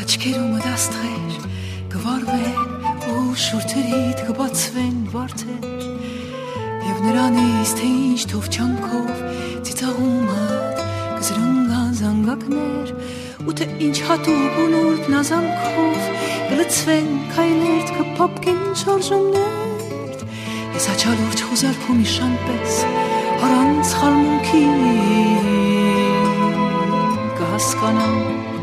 Աչքերում դաստղեր գվարվեն ու շուրթերիդ կբացվեն վարդեր Եվ նրանից թե ինչ թովչանքով ծիծաղումդ կզրնգա զանգակներ ու թե ինչ հատուկ ու նուրբ նազանքով կլցվեն քայլերդ կփափկեն շարժումներ Ես աչալուրջ խոզարքում իշան պես առանց խալմունքի կհասկանամ